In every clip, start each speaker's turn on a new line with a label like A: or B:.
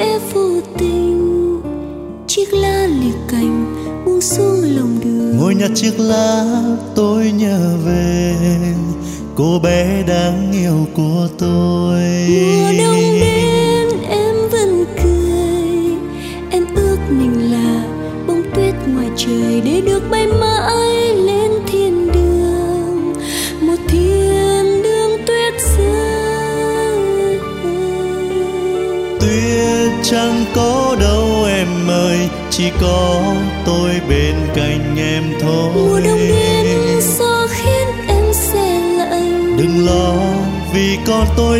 A: khẽ vô tình, chiếc lá liệt cành buông xuống lòng đường.
B: Ngồi nhặt chiếc lá tôi nhớ về cô bé đáng yêu của tôi.
A: Mùa đông đến em vẫn cười, em ước mình là bông tuyết ngoài trời để được bay mãi lên thiên đường, một thiên đường tuyết rơi.
B: Tuyết chẳng có đâu em ơi, chỉ có tôi bên cạnh em thôi.
A: Mùa đông đến gió khiến em se lạnh,
B: đừng lo vì con tôi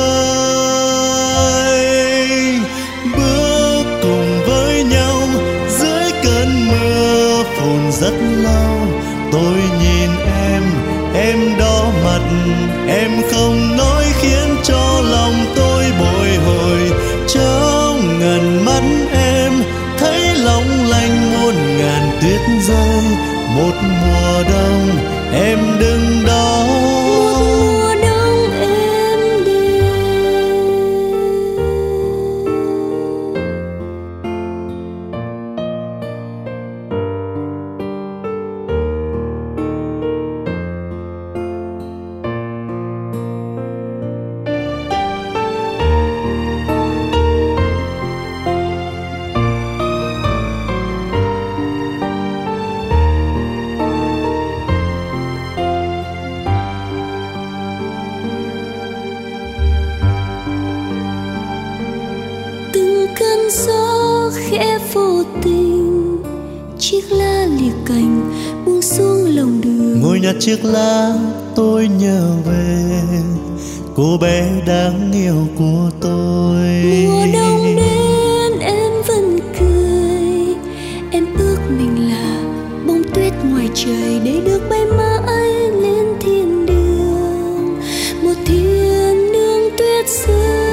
B: đây. Bước cùng với nhau dưới cơn mưa phùn rất lâu. Tôi nhìn em đỏ mặt, em không nói khiến cho lòng tôi bồi hồi. Trong ngần mắt em thấy long lanh muôn ngàn tuyết rơi. Một mùa đông em đứng đó,
A: mùa đông em đi. Cơn gió khẽ vô tình, chiếc lá liệt cành buông xuống lòng đường.
B: ngồi nhặt chiếc lá tôi nhớ về cô bé đáng yêu của tôi.
A: Mùa đông đến em vẫn cười, em ước mình là bông tuyết ngoài trời để được bay mãi lên thiên đường, một thiên đường tuyết rơi.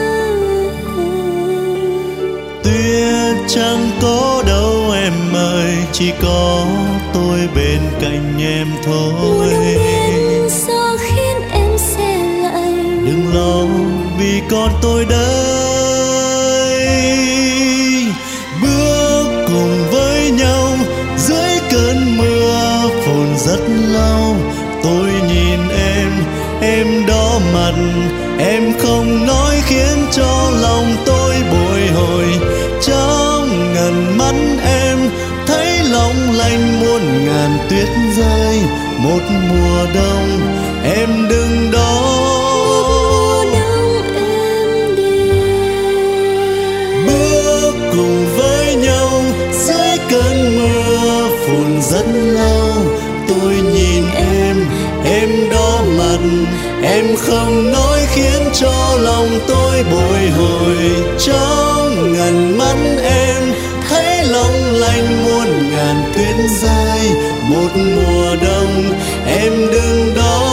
B: Tuyết chẳng có đâu em ơi, chỉ có tôi bên cạnh em thôi.
A: Mùa đông đến gió khiến em se lạnh,
B: đừng lo vì con tôi đây. Bước cùng với nhau dưới cơn mưa phùn rất lâu. Tôi nhìn em đỏ mặt, em không nói khiến cho lòng tôi bồi hồi. Trong ngần mắt em thấy long lanh muôn ngàn tuyết rơi. Một mùa đông em đứng đó,
A: mùa đông em đi.
B: bước cùng với nhau dưới cơn mưa phùn rất lâu. Tôi nhìn em đỏ mặt, em không nói khiến cho lòng tôi bồi hồi. Trong ngần mắt em thấy long lanh muôn ngàn tuyết rơi. Một mùa đông em đứng đó,